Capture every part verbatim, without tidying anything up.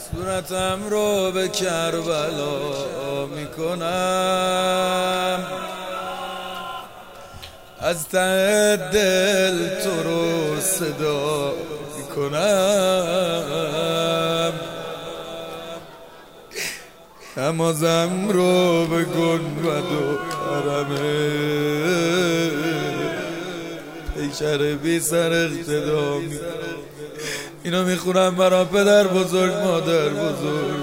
صورتم رو به کربلا میکنم، از ته دل تو رو صدا میکنم، نمازم رو به گنبد و حرمه پیکر بی سر اقتدا میکنم. اینو میخونم برا پدر بزرگ مادر بزرگ.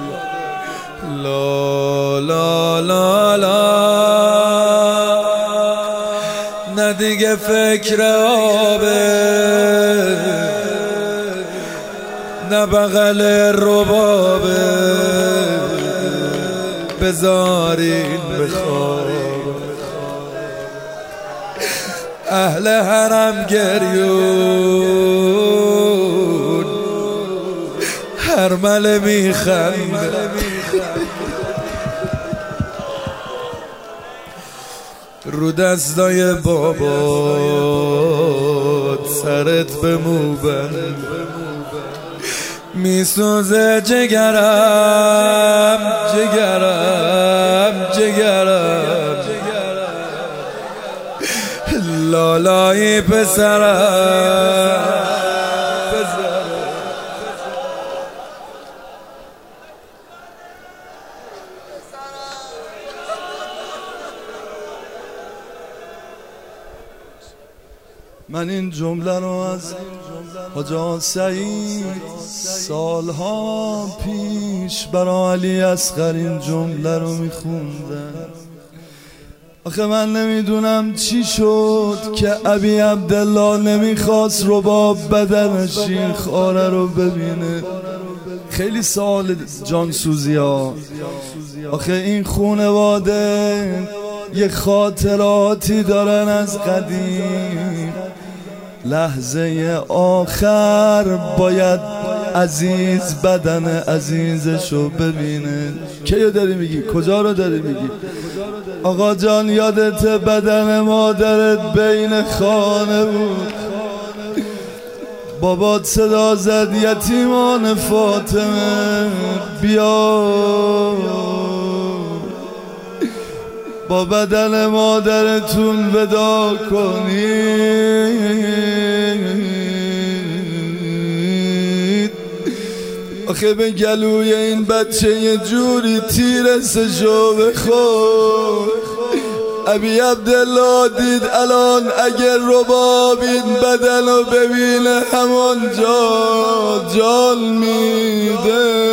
لا لا لا لا نه دیگه فکر آبه، نه بغل ربابه، بذارین بخواب. اهل حرم گریون هرمله میخنده، رو دستای بابات سرت به موبن میسوزه جگرم جگرم جگرم، لالایی پسرم من این جمله رو از حاج سعید سالها پیش برای علی اصغر این جمله رو میخوندم. آخه من نمیدونم چی شد که ابی عبدالله نمیخواست رباب بدن شیخ آره رو ببینه. خیلی سال جانسوزی ها. آخه این خونواده یه خاطراتی دارن از قدیم، لحظه آخر باید عزیز بدن عزیزشو ببینه. کیو داری میگی؟ کجا رو داری میگی؟ آقا جان یادت بدن مادرت بین خانه بود، بابات صدا زد یتیمان فاطمه بیا با بدن مادرتون ودا کنید. آخه به گلوی این بچه یه جوری تیر سشو بخور. ابی عبدالله دید الان اگر رباب این بدن رو ببینه همانجا جان میده.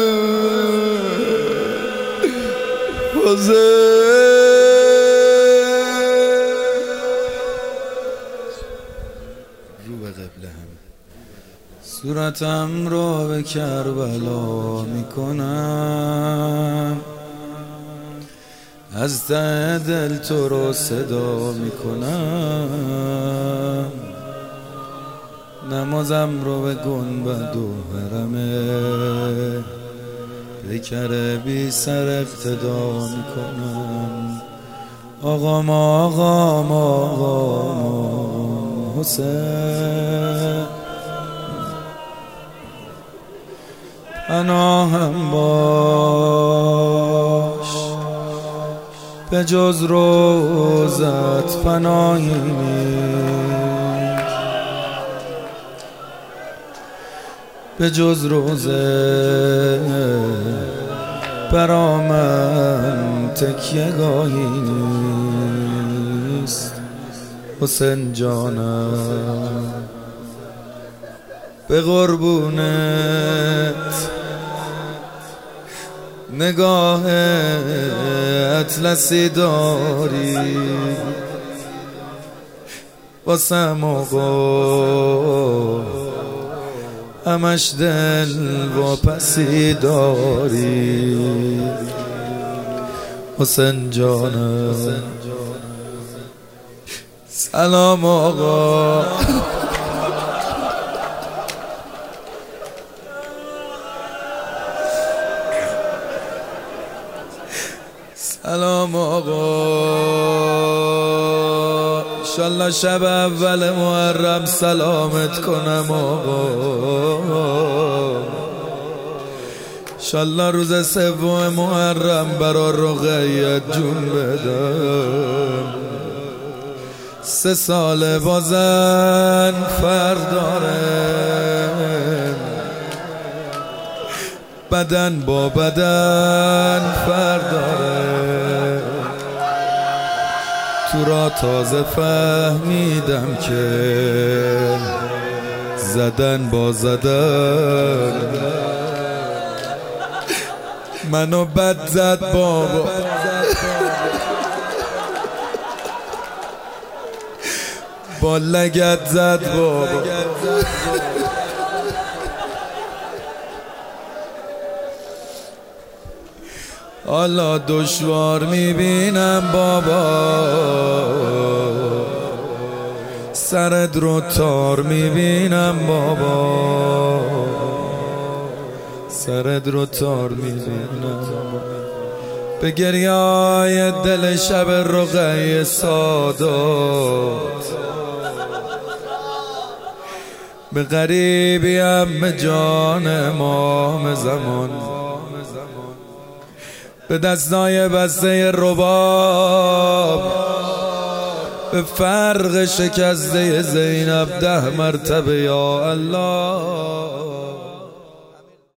رو به قبله هم صورتم رو به کربلا میکنم، از ته دل تو رو صدا میکنم، نمازم رو به گنبد و حرمه پیکر بی سر اقتدا میکنم. آقام آقام آقام حسین پناهم باش، به جز روزت پناهی نیست، به جز روزه برا من تکیه گاهی نیست. حسین جانم به قربونت نگاه اطلسی داری، واسم آقا همش دل واپسی داری. حسین جانم سلام آقا سلام آقا، انشالله شب اول محرم سلامت کنم آقا. انشالله روز سوم محرم برا رقیه جون بدم. سه سال بازن فرق داره، بدن با بدن فرق داره. تو را تازه فهمیدم که زدن با زدن منو بد زد بابا، با لگت زد بابا. حالا دشوار میبینم بابا، سرت رو تار میبینم بابا، سرت رو تار میبینم. به گریای دل شب رقیه سادات، به غریبیم به جان امام زمان، به دستای بسته رباب، به فرق شکسته زینب ده مرتبه یا الله.